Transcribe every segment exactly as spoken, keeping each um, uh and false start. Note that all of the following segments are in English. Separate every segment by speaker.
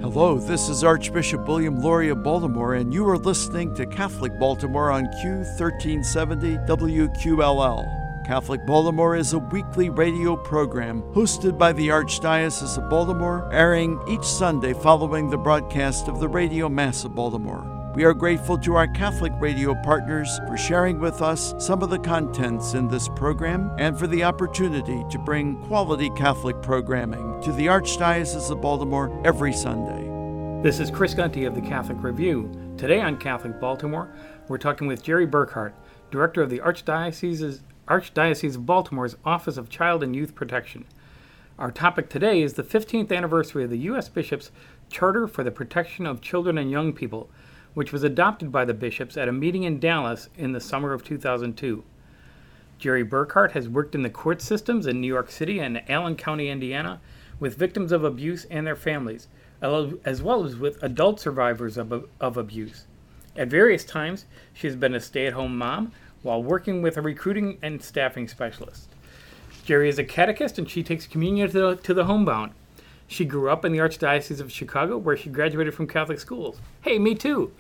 Speaker 1: Hello, this is Archbishop William Lori of Baltimore, and you are listening to Catholic Baltimore on Q thirteen seventy W Q L L. Catholic Baltimore is a weekly radio program hosted by the Archdiocese of Baltimore, airing each Sunday following the broadcast of the Radio Mass of Baltimore. We are grateful to our Catholic radio partners for sharing with us some of the contents in this program and for the opportunity to bring quality Catholic programming to the Archdiocese of Baltimore every Sunday.
Speaker 2: This is Chris Gunty of the Catholic Review. Today on Catholic Baltimore, we're talking with Jerry Burkhart, Director of the Archdiocese, Archdiocese of Baltimore's Office of Child and Youth Protection. Our topic today is the fifteenth anniversary of the U S Bishops' Charter for the Protection of Children and Young People, which was adopted by the bishops at a meeting in Dallas in the summer of two thousand two. Jerry Burkhart has worked in the court systems in New York City and Allen County, Indiana, with victims of abuse and their families, as well as with adult survivors of, of abuse. At various times, she has been a stay-at-home mom while working with a recruiting and staffing specialist. Jerry is a catechist, and she takes communion to the, to the homebound. She grew up in the Archdiocese of Chicago, where she graduated from Catholic schools. Hey, me too.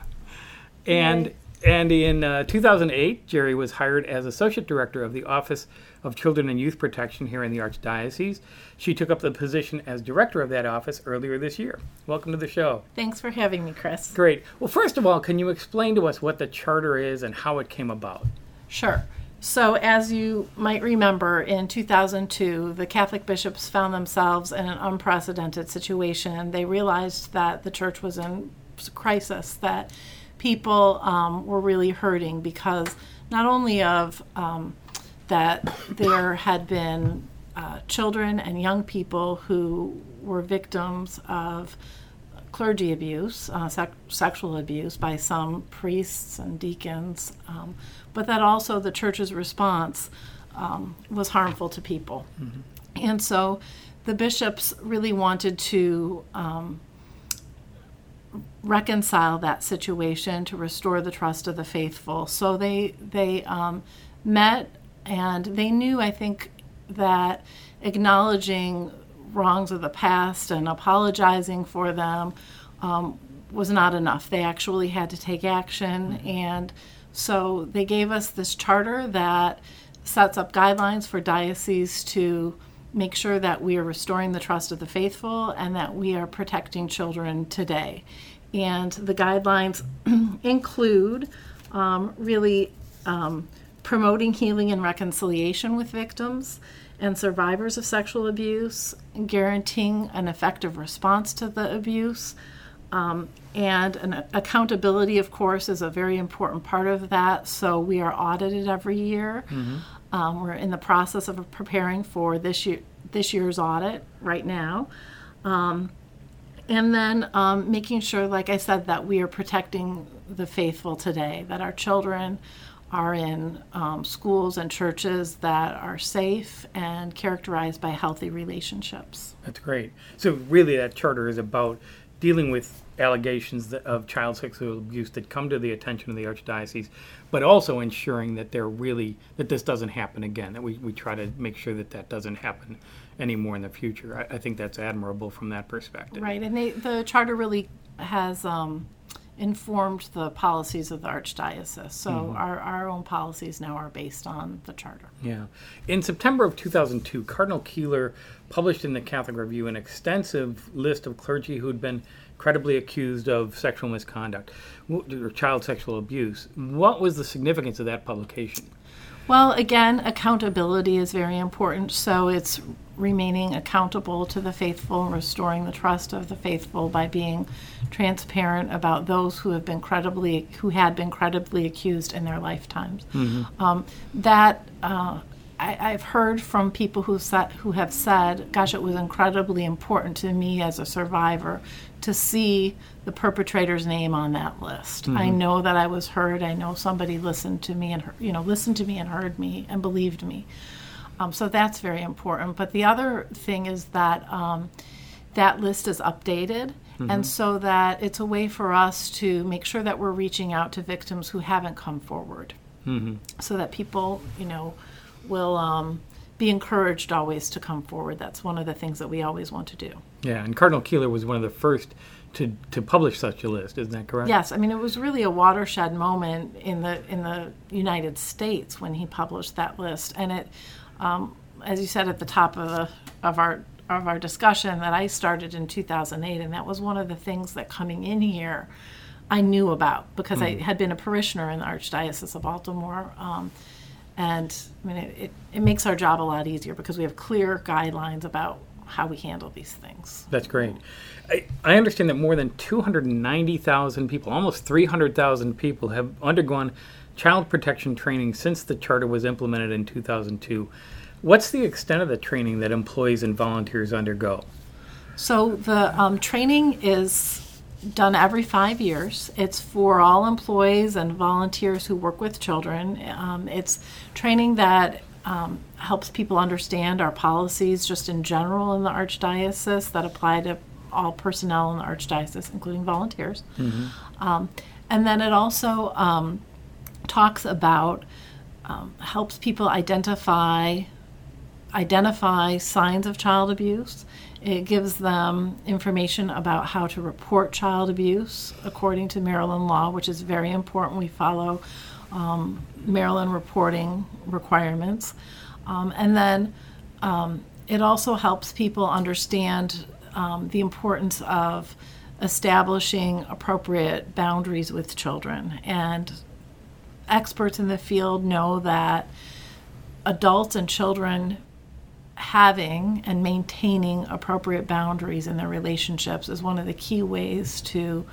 Speaker 2: And
Speaker 3: Right.
Speaker 2: and in uh, two thousand eight, Jerry was hired as Associate Director of the Office of Children and Youth Protection here in the Archdiocese. She took up the position as Director of that office earlier this year. Welcome to the show.
Speaker 3: Thanks for having me, Chris.
Speaker 2: Great. Well, first of all, can you explain to us what the Charter is and how it came about?
Speaker 3: Sure. So, as you might remember, in two thousand two, the Catholic bishops found themselves in an unprecedented situation. They realized that the church was in crisis, that people um, were really hurting because not only of um, that there had been uh, children and young people who were victims of clergy abuse, uh, sec- sexual abuse by some priests and deacons, um, but that also the church's response um, was harmful to people. Mm-hmm. And so the bishops really wanted to um, reconcile that situation, to restore the trust of the faithful. So they they um, met, and they knew, I think, that acknowledging wrongs of the past and apologizing for them um, was not enough. They actually had to take action, mm-hmm. and so they gave us this charter that sets up guidelines for dioceses to make sure that we are restoring the trust of the faithful and that we are protecting children today. And the guidelines include um, really um, promoting healing and reconciliation with victims and survivors of sexual abuse, guaranteeing an effective response to the abuse, um, and an accountability, of course, is a very important part of that. So we are audited every year. Mm-hmm. Um, we're in the process of preparing for this year, this year's audit right now. Um, and then um, making sure, like I said, that we are protecting the faithful today, that our children are in um, schools and churches that are safe and characterized by healthy relationships.
Speaker 2: That's great. So really that charter is about dealing with allegations that, of child sexual abuse that come to the attention of the Archdiocese, but also ensuring that they're really, that this doesn't happen again, that we, we try to make sure that that doesn't happen anymore in the future. I, I think that's admirable from that perspective.
Speaker 3: Right, and they, the charter really has um, informed the policies of the Archdiocese. So mm-hmm. our, our own policies now are based on the charter.
Speaker 2: Yeah. In September of two thousand two, Cardinal Keeler published in the Catholic Review an extensive list of clergy who had been credibly accused of sexual misconduct or child sexual abuse. What was the significance of that publication?
Speaker 3: Well, again, accountability is very important. So it's remaining accountable to the faithful and restoring the trust of the faithful by being transparent about those who have been credibly, who had been credibly accused in their lifetimes. Mm-hmm. Um, that uh, I, I've heard from people who said, who have said, "Gosh, it was incredibly important to me as a survivor to see the perpetrator's name on that list. Mm-hmm. I know that I was heard. I know somebody listened to me and you know listened to me and heard me and believed me." Um, so that's very important. But the other thing is that um, that list is updated, mm-hmm. and so that it's a way for us to make sure that we're reaching out to victims who haven't come forward, mm-hmm. so that people, you know, will um, be encouraged always to come forward. That's one of the things that we always want to do.
Speaker 2: Yeah, and Cardinal Keeler was one of the first to, to publish such a list. Isn't that correct?
Speaker 3: Yes, I mean it was really a watershed moment in the in the United States when he published that list, and it, um, as you said at the top of the of our of our discussion, that I started in two thousand eight, and that was one of the things that coming in here I knew about because mm. I had been a parishioner in the Archdiocese of Baltimore. Um, and I mean, it, it, it makes our job a lot easier because we have clear guidelines about how we handle these things.
Speaker 2: That's great. I, I understand that more than two hundred ninety thousand people, almost three hundred thousand people, have undergone child protection training since the charter was implemented in two thousand two. What's the extent of the training that employees and volunteers undergo?
Speaker 3: So the um, training is done every five years. It's for all employees and volunteers who work with children. Um, it's training that um, helps people understand our policies just in general in the Archdiocese that apply to all personnel in the Archdiocese, including volunteers. Mm-hmm. Um, and then it also um, talks about, um, helps people identify identify signs of child abuse. It gives them information about how to report child abuse according to Maryland law, which is very important. We follow um, Maryland reporting requirements. Um, and then um, it also helps people understand um, the importance of establishing appropriate boundaries with children. And experts in the field know that adults and children having and maintaining appropriate boundaries in their relationships is one of the key ways to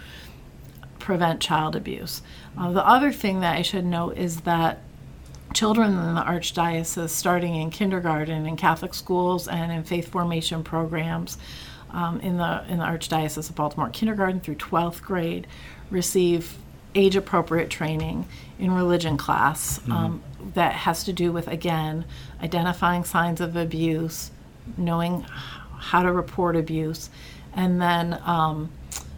Speaker 3: prevent child abuse. Uh, the other thing that I should note is that children in the Archdiocese, starting in kindergarten in Catholic schools and in faith formation programs um, in the in the Archdiocese of Baltimore, kindergarten through twelfth grade, receive age-appropriate training in religion class mm-hmm. um, that has to do with, again, identifying signs of abuse, knowing how to report abuse, and then um,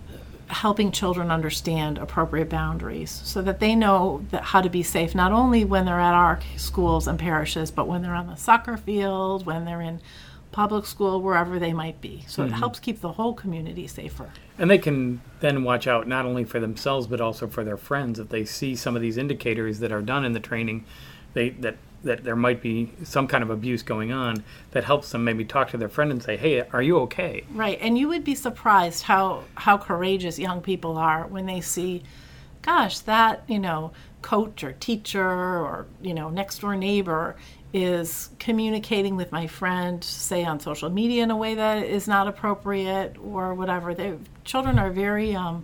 Speaker 3: helping children understand appropriate boundaries so that they know that how to be safe, not only when they're at our schools and parishes, but when they're on the soccer field, when they're in public school, wherever they might be. So mm-hmm. it helps keep the whole community safer.
Speaker 2: And they can then watch out not only for themselves but also for their friends. If they see some of these indicators that are done in the training, they that that there might be some kind of abuse going on, that helps them maybe talk to their friend and say, hey, are you okay?
Speaker 3: Right. And you would be surprised how, how courageous young people are when they see, gosh, that, you know, coach or teacher or, you know, next door neighbor is communicating with my friend, say on social media in a way that is not appropriate or whatever. They, children are very, um,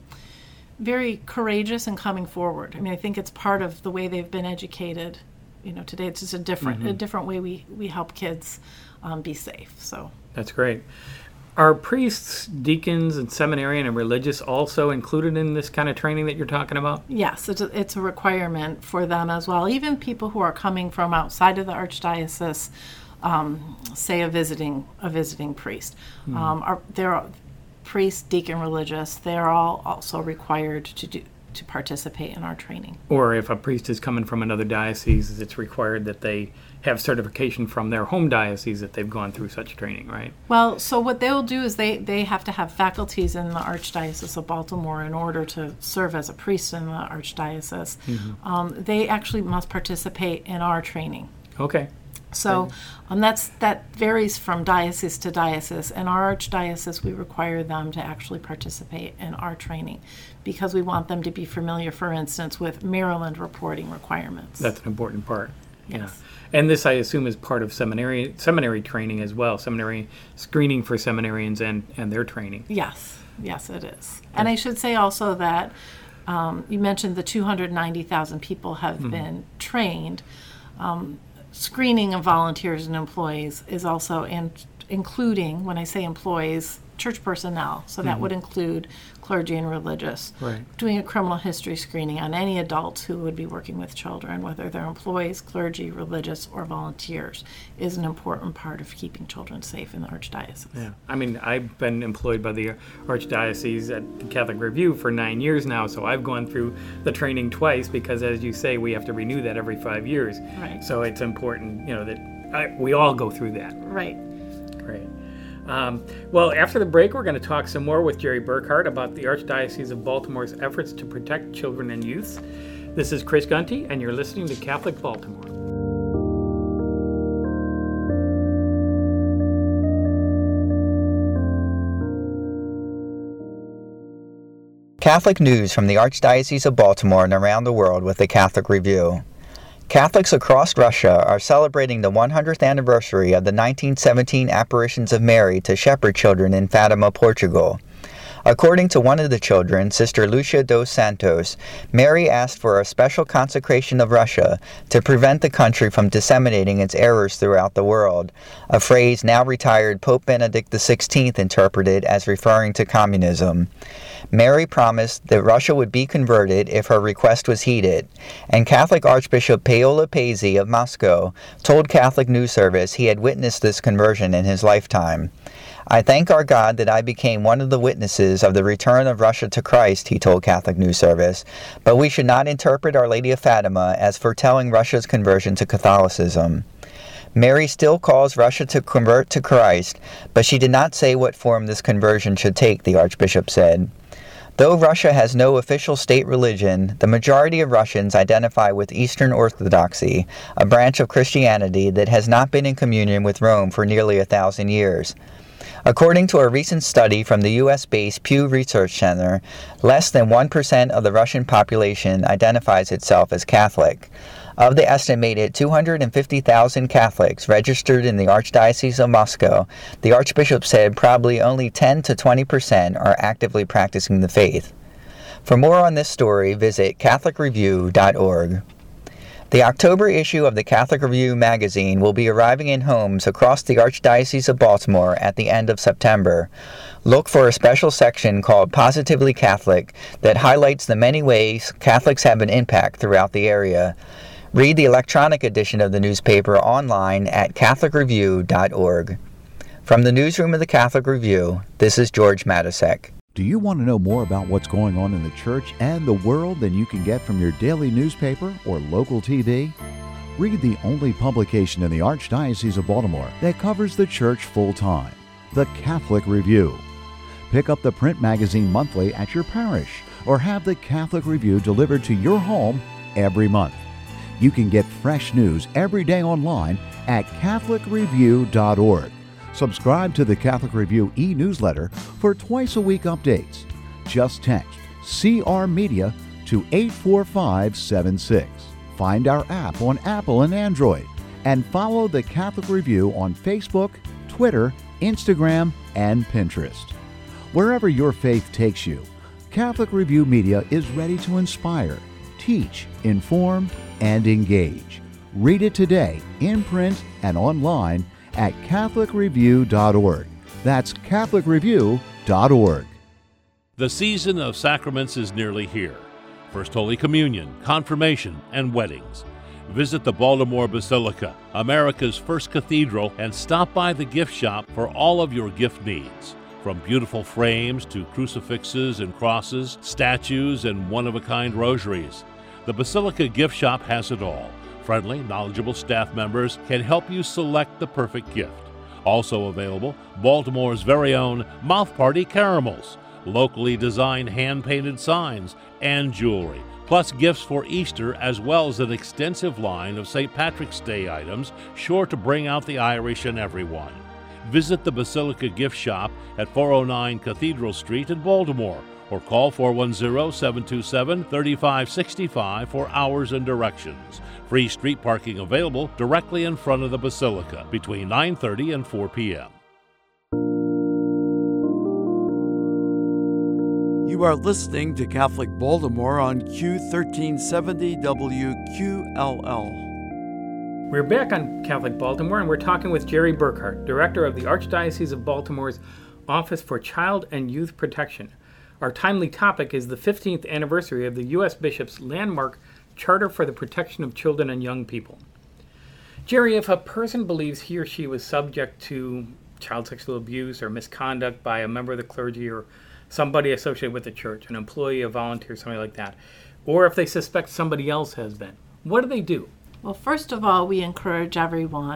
Speaker 3: very courageous in coming forward. I mean, I think it's part of the way they've been educated. You know, today it's just a different, mm-hmm. a different way we, we help kids um, be safe. So
Speaker 2: that's great. Are priests, deacons, and seminarian and religious also included in this kind of training that you're talking about?
Speaker 3: Yes, it's a, it's a requirement for them as well. Even people who are coming from outside of the Archdiocese, um, say a visiting a visiting priest, mm-hmm. um, are they're priest, deacon, religious. They're all also required to do to participate in our training.
Speaker 2: Or if a priest is coming from another diocese, it's required that they have certification from their home diocese that they've gone through such training, right?
Speaker 3: Well, so what they'll do is they, they have to have faculties in the Archdiocese of Baltimore in order to serve as a priest in the Archdiocese. Mm-hmm. Um, they actually must participate in our training.
Speaker 2: Okay.
Speaker 3: So um, that's that varies from diocese to diocese. In our Archdiocese, we require them to actually participate in our training because we want them to be familiar, for instance, with Maryland reporting requirements.
Speaker 2: That's an important part.
Speaker 3: Yes.
Speaker 2: Yeah. And this, I assume, is part of seminary seminary training as well, seminary screening for seminarians and, and their training.
Speaker 3: Yes, yes, it is. And I should say also that um, you mentioned the two hundred ninety thousand people have mm-hmm. been trained. Um, screening of volunteers and employees is also in, including, when I say employees, church personnel. So that mm-hmm. would include clergy and religious.
Speaker 2: Right.
Speaker 3: Doing a criminal history screening on any adults who would be working with children, whether they're employees, clergy, religious, or volunteers, is an important part of keeping children safe in the Archdiocese.
Speaker 2: Yeah. I mean, I've been employed by the Archdiocese at the Catholic Review for nine years now, so I've gone through the training twice because, as you say, we have to renew that every five years.
Speaker 3: Right.
Speaker 2: So it's important, you know, that I, we all go through that.
Speaker 3: Right.
Speaker 2: Great. Um, well, after the break, we're going to talk some more with Jerry Burkhart about the Archdiocese of Baltimore's efforts to protect children and youth. This is Chris Gunty, and you're listening to Catholic Baltimore.
Speaker 4: Catholic news from the Archdiocese of Baltimore and around the world with the Catholic Review. Catholics across Russia are celebrating the one hundredth anniversary of the nineteen seventeen apparitions of Mary to shepherd children in Fatima, Portugal. According to one of the children, Sister Lucia dos Santos, Mary asked for a special consecration of Russia to prevent the country from disseminating its errors throughout the world, a phrase now retired Pope Benedict the sixteenth interpreted as referring to communism. Mary promised that Russia would be converted if her request was heeded, and Catholic Archbishop Paolo Pazzi of Moscow told Catholic News Service he had witnessed this conversion in his lifetime. "I thank our God that I became one of the witnesses of the return of Russia to Christ," he told Catholic News Service, "but we should not interpret Our Lady of Fatima as foretelling Russia's conversion to Catholicism." Mary still calls Russia to convert to Christ, but she did not say what form this conversion should take, the Archbishop said. Though Russia has no official state religion, the majority of Russians identify with Eastern Orthodoxy, a branch of Christianity that has not been in communion with Rome for nearly a thousand years. According to a recent study from the U S-based Pew Research Center, less than one percent of the Russian population identifies itself as Catholic. Of the estimated two hundred fifty thousand Catholics registered in the Archdiocese of Moscow, the Archbishop said probably only ten to twenty percent are actively practicing the faith. For more on this story, visit Catholic Review dot org. The October issue of the Catholic Review magazine will be arriving in homes across the Archdiocese of Baltimore at the end of September. Look for a special section called Positively Catholic that highlights the many ways Catholics have an impact throughout the area. Read the electronic edition of the newspaper online at Catholic Review dot org. From the newsroom of the Catholic Review, this is George Matusek.
Speaker 5: Do you want to know more about what's going on in the church and the world than you can get from your daily newspaper or local T V? Read the only publication in the Archdiocese of Baltimore that covers the church full-time, the Catholic Review. Pick up the print magazine monthly at your parish or have the Catholic Review delivered to your home every month. You can get fresh news every day online at Catholic Review dot org. Subscribe to the Catholic Review e-newsletter for twice-a-week updates. Just text C R Media to eight four five seven six. Find our app on Apple and Android, and follow the Catholic Review on Facebook, Twitter, Instagram, and Pinterest. Wherever your faith takes you, Catholic Review Media is ready to inspire, teach, inform, and engage. Read it today in print and online at Catholic Review dot org. That's Catholic Review dot org.
Speaker 6: The season of sacraments is nearly here. First Holy Communion, Confirmation, and weddings. Visit the Baltimore Basilica, America's first cathedral, and stop by the gift shop for all of your gift needs. From beautiful frames to crucifixes and crosses, statues, and one-of-a-kind rosaries, the Basilica gift shop has it all. Friendly, knowledgeable staff members can help you select the perfect gift. Also available, Baltimore's very own Mouth Party caramels, locally designed hand-painted signs, and jewelry, plus gifts for Easter, as well as an extensive line of Saint Patrick's Day items sure to bring out the Irish in everyone. Visit the Basilica gift shop at four oh nine Cathedral Street in Baltimore, or call four one zero, seven two seven, three five six five for hours and directions. Free street parking available directly in front of the Basilica between nine thirty and four p.m.
Speaker 1: You are listening to Catholic Baltimore on Q thirteen seventy W Q L L.
Speaker 2: We're back on Catholic Baltimore, and we're talking with Jerry Burkhart, Director of the Archdiocese of Baltimore's Office for Child and Youth Protection. Our timely topic is the fifteenth anniversary of the U S Bishop's landmark Charter for the Protection of Children and Young People. Jerry, if a person believes he or she was subject to child sexual abuse or misconduct by a member of the clergy or somebody associated with the church, an employee, a volunteer, something like that, or if they suspect somebody else has been, what do they do?
Speaker 3: Well, first of all, we encourage everyone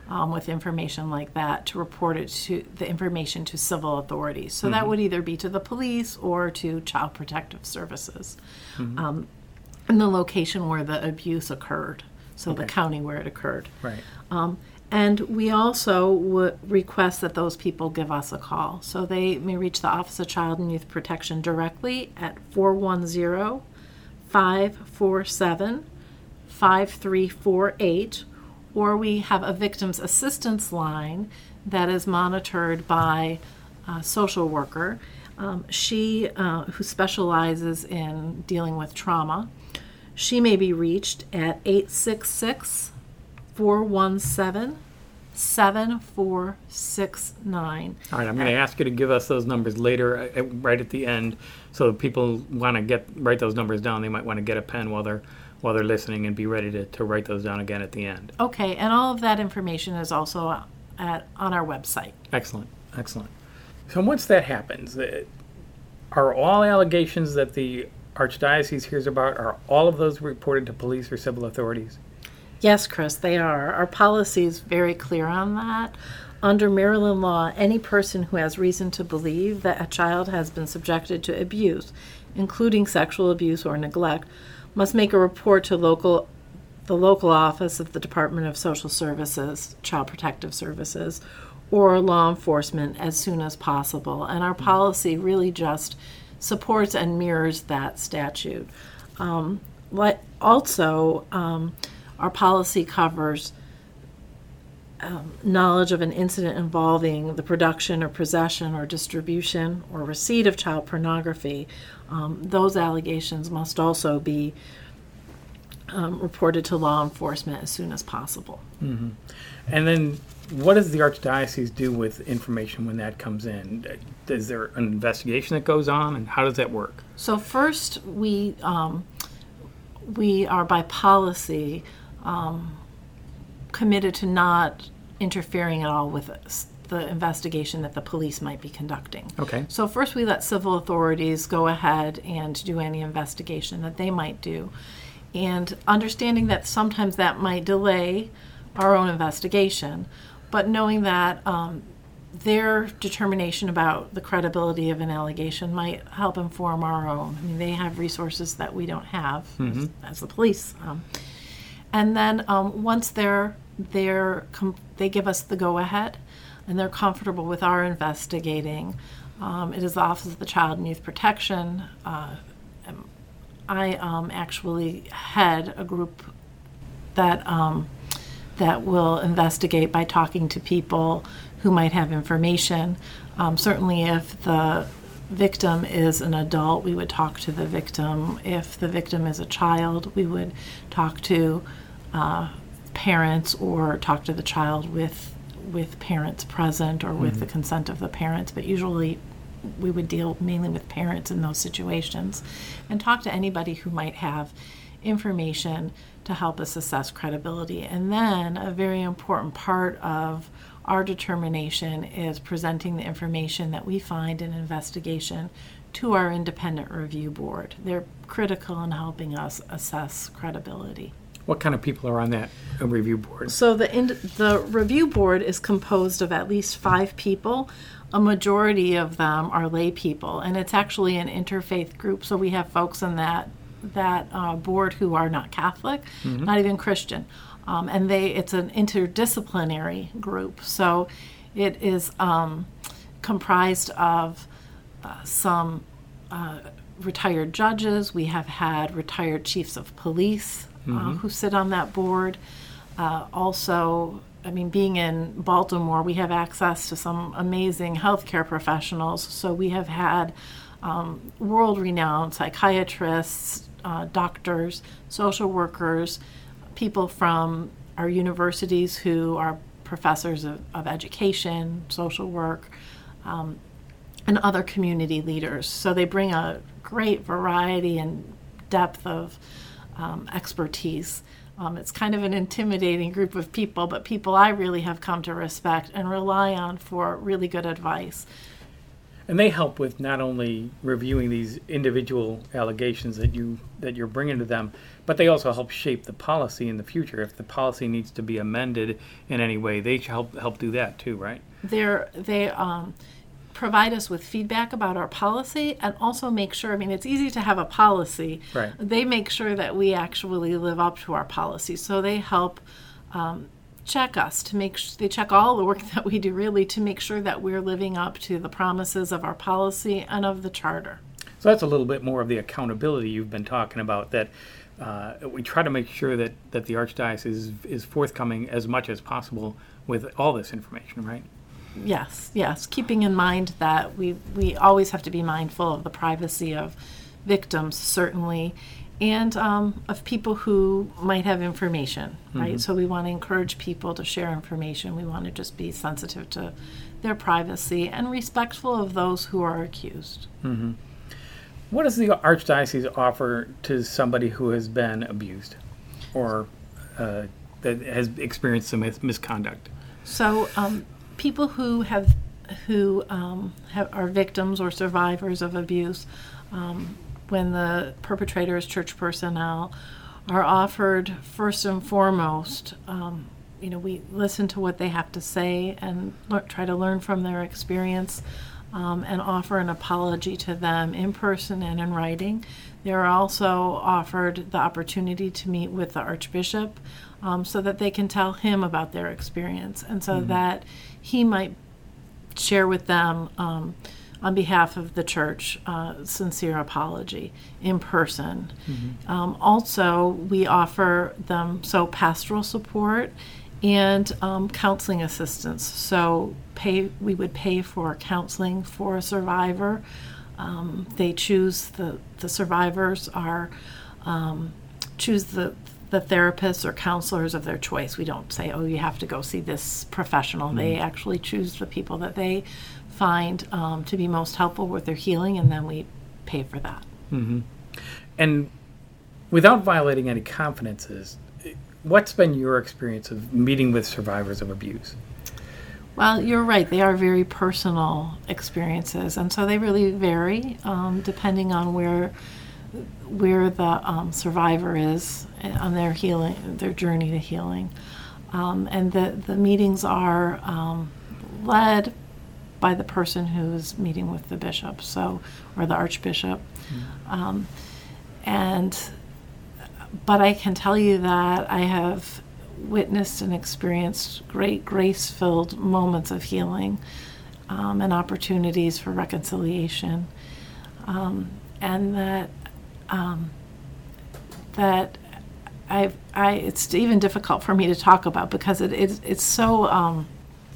Speaker 3: um, with information like that to report it to the information to civil authorities. So
Speaker 2: Mm-hmm.
Speaker 3: that would either be to the police or to Child Protective Services,
Speaker 2: Mm-hmm.
Speaker 3: um, in the location where the abuse occurred. So the
Speaker 2: Okay.
Speaker 3: county where it occurred.
Speaker 2: Right.
Speaker 3: Um, and we also would request that those people give us a call. So they may reach the Office of Child and Youth Protection directly at four one zero, five four seven, five three four eight, or we have a victims assistance line that is monitored by a social worker. Um, she, uh, who specializes in dealing with trauma, she may be reached at eight six six, four one seven, seven four six nine.
Speaker 2: All right, I'm going to ask you to give us those numbers later, uh, right at the end, so if people want to get write those numbers down, they might want to get a pen while they're while they're listening and be ready to, to write those down again at the end.
Speaker 3: Okay, and all of that information is also at, on our website.
Speaker 2: Excellent, excellent. So once that happens, uh, are all allegations that the Archdiocese hears about, are all of those reported to police or civil authorities?
Speaker 3: Yes, Chris, they are. Our policy is very clear on that. Under Maryland law, any person who has reason to believe that a child has been subjected to abuse, including sexual abuse or neglect, must make a report to local, the local office of the Department of Social Services, Child Protective Services, or law enforcement as soon as possible. And our policy really just supports and mirrors that statute. Um, what also, um, our policy covers um, knowledge of an incident involving the production or possession or distribution or receipt of child pornography. Um, those allegations must also be um, reported to law enforcement as soon as possible.
Speaker 2: Mm-hmm. And then what does the Archdiocese do with information when that comes in? Is there an investigation that goes on, and how does that work?
Speaker 3: So first, we um, we are by policy um, committed to not interfering at all with the investigation that the police might be conducting.
Speaker 2: Okay.
Speaker 3: So first, we let civil authorities go ahead and do any investigation that they might do, and understanding that sometimes that might delay our own investigation, but knowing that um, their determination about the credibility of an allegation might help inform our own. I mean, they have resources that we don't have
Speaker 2: Mm-hmm.
Speaker 3: as, as the police. Um, and then um, once they're, they're com- they give us the go-ahead and they're comfortable with our investigating, um, it is the Office of the Child and Youth Protection. Uh, I um, actually head a group that um, that will investigate by talking to people who might have information. Um, certainly if the victim is an adult, we would talk to the victim. If the victim is a child, we would talk to uh, parents or talk to the child with with parents present or with mm-hmm. the consent of the parents. But usually we would deal mainly with parents in those situations and talk to anybody who might have information to help us assess credibility. And then a very important part of our determination is presenting the information that we find in investigation to our independent review board. They're critical in helping us assess credibility.
Speaker 2: What kind of people are on that uh, review board?
Speaker 3: So the in, the review board is composed of at least five people. A majority of them are lay people, and it's actually an interfaith group. So we have folks in that that uh, board who are not Catholic, mm-hmm. not even Christian, um, and they it's an interdisciplinary group. So it is um, comprised of uh, some uh, retired judges. We have had retired chiefs of police mm-hmm. uh, who sit on that board. Uh, also, I mean, being in Baltimore, we have access to some amazing healthcare professionals. So we have had um, world-renowned psychiatrists, uh, doctors, social workers, people from our universities who are professors of, of education, social work, um, and other community leaders. So they bring a great variety and depth of um, expertise. Um, it's kind of an intimidating group of people, but people I really have come to respect and rely on for really good advice.
Speaker 2: And they help with not only reviewing these individual allegations that you that you're bringing to them, but they also help shape the policy in the future. If the policy needs to be amended in any way, they help help do that too, right?
Speaker 3: They're, they um, provide us with feedback about our policy and also make sure, I mean, it's easy to have a policy.
Speaker 2: Right.
Speaker 3: They make sure that we actually live up to our policy. So they help um, check us to make sh- they check all the work that we do really to make sure that we're living up to the promises of our policy and of the charter.
Speaker 2: So that's a little bit more of the accountability you've been talking about, that uh, we try to make sure that, that the Archdiocese is, is forthcoming as much as possible with all this information, right?
Speaker 3: Yes, yes, keeping in mind that we, we always have to be mindful of the privacy of victims, certainly, and um, of people who might have information, right? Mm-hmm. So we want to encourage people to share information. We want to just be sensitive to their privacy and respectful of those who are accused.
Speaker 2: Mm-hmm. What does the Archdiocese offer to somebody who has been abused or uh, that has experienced some mis- misconduct?
Speaker 3: So um, people who have who um, have, are victims or survivors of abuse, um, when the perpetrator is church personnel, are offered first and foremost, um, you know, we listen to what they have to say and le- try to learn from their experience, um, and offer an apology to them in person and in writing. They are also offered the opportunity to meet with the Archbishop, um, so that they can tell him about their experience, and so mm-hmm. that he might share with them, um, on behalf of the church, uh, sincere apology in person. Mm-hmm. Um, also, we offer them so pastoral support and um, counseling assistance. So pay we would pay for counseling for a survivor. Um, they choose the the survivors are um, choose the the therapists or counselors of their choice. We don't say, oh, you have to go see this professional. Mm-hmm. They actually choose the people that they find um, to be most helpful with their healing, and then we pay for that.
Speaker 2: Mm-hmm. And without violating any confidences, what's been your experience of meeting with survivors of abuse?
Speaker 3: Well, you're right. They are very personal experiences, and so they really vary um, depending on where where the um, survivor is on their healing, their journey to healing. Um, and the, the meetings are um, led by the person who's meeting with the bishop, so or the archbishop. Mm-hmm. Um, and but I can tell you that I have witnessed and experienced great grace-filled moments of healing um, and opportunities for reconciliation, um, and that um, that I I it's even difficult for me to talk about because it, it it's so. Um,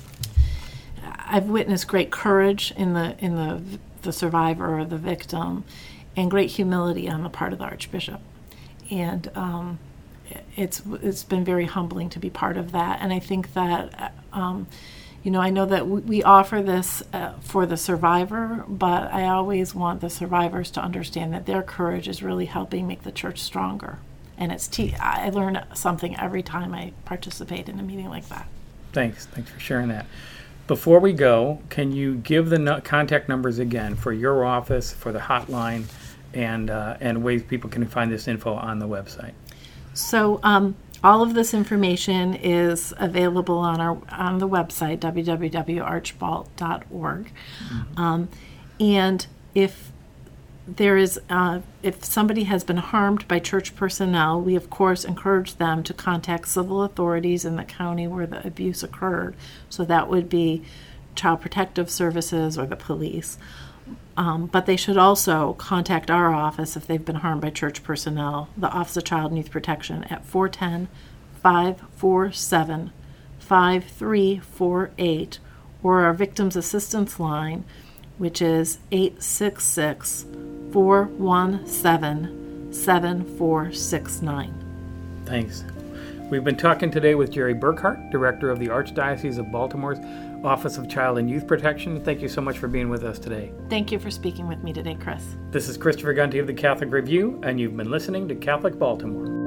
Speaker 3: I've witnessed great courage in the in the the survivor or the victim, and great humility on the part of the Archbishop, and um, it's it's been very humbling to be part of that. And I think that um, you know I know that we, we offer this uh, for the survivor, but I always want the survivors to understand that their courage is really helping make the church stronger. And it's te- I learn something every time I participate in a meeting like that.
Speaker 2: Thanks. Thanks for sharing that. Before we go, can you give the no- contact numbers again for your office, for the hotline, and uh, and ways people can find this info on the website?
Speaker 3: So um, all of this information is available on our on the website, w w w dot archbalt dot org. Mm-hmm. Um, and if there is, uh, if somebody has been harmed by church personnel, we of course encourage them to contact civil authorities in the county where the abuse occurred. So that would be Child Protective Services or the police. Um, but they should also contact our office if they've been harmed by church personnel, the Office of Child and Youth Protection, at four one zero, five four seven, five three four eight, or our Victims Assistance Line, which is eight six six, four one seven, seven four six nine.
Speaker 2: Thanks. We've been talking today with Jerry Burkhart, Director of the Archdiocese of Baltimore's Office of Child and Youth Protection. Thank you so much for being with us today.
Speaker 3: Thank you for speaking with me today, Chris.
Speaker 2: This is Christopher Gunty of the Catholic Review, and you've been listening to Catholic Baltimore.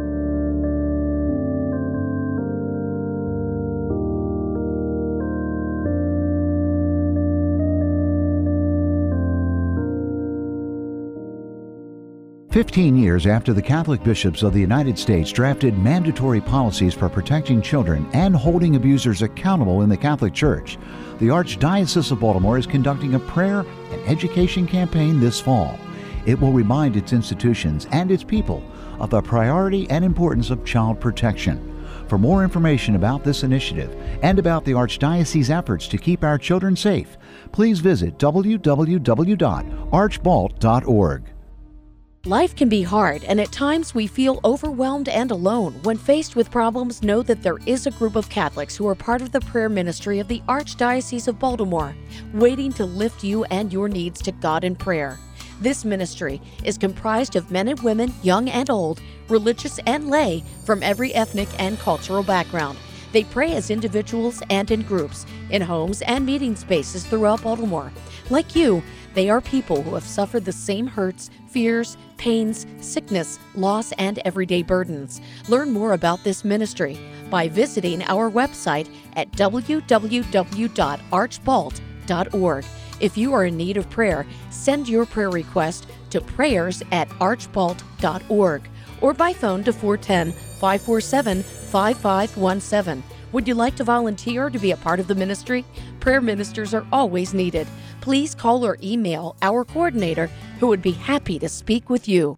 Speaker 5: Fifteen years after the Catholic bishops of the United States drafted mandatory policies for protecting children and holding abusers accountable in the Catholic Church, the Archdiocese of Baltimore is conducting a prayer and education campaign this fall. It will remind its institutions and its people of the priority and importance of child protection. For more information about this initiative and about the Archdiocese's efforts to keep our children safe, please visit w w w dot archbalt dot org.
Speaker 7: Life can be hard, and at times we feel overwhelmed and alone. When faced with problems, know that there is a group of Catholics who are part of the prayer ministry of the Archdiocese of Baltimore, waiting to lift you and your needs to God in prayer. This ministry is comprised of men and women, young and old, religious and lay, from every ethnic and cultural background. They pray as individuals and in groups, in homes and meeting spaces throughout Baltimore. Like you, they are people who have suffered the same hurts, fears, pains, sickness, loss, and everyday burdens. Learn more about this ministry by visiting our website at w w w dot archbalt dot org. If you are in need of prayer, send your prayer request to prayers at archbalt dot org or by phone to four one zero, five four seven, five five one seven. Would you like to volunteer to be a part of the ministry? Prayer ministers are always needed. Please call or email our coordinator, who would be happy to speak with you.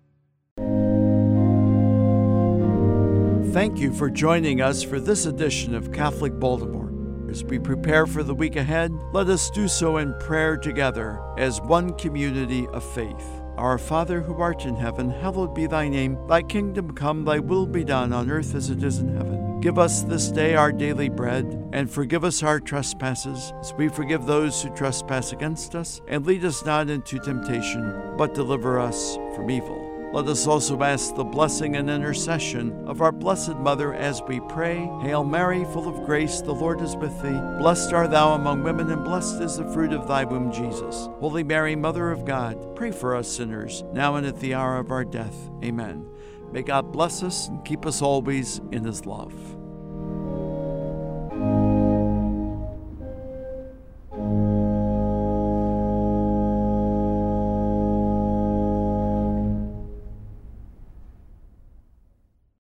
Speaker 1: Thank you for joining us for this edition of Catholic Baltimore. As we prepare for the week ahead, let us do so in prayer together as one community of faith. Our Father who art in heaven, hallowed be thy name. Thy kingdom come, thy will be done on earth as it is in heaven. Give us this day our daily bread, and forgive us our trespasses, as we forgive those who trespass against us. And lead us not into temptation, but deliver us from evil. Let us also ask the blessing and intercession of our Blessed Mother as we pray. Hail Mary, full of grace, the Lord is with thee. Blessed art thou among women, and blessed is the fruit of thy womb, Jesus. Holy Mary, Mother of God, pray for us sinners, now and at the hour of our death. Amen. May God bless us and keep us always in his love.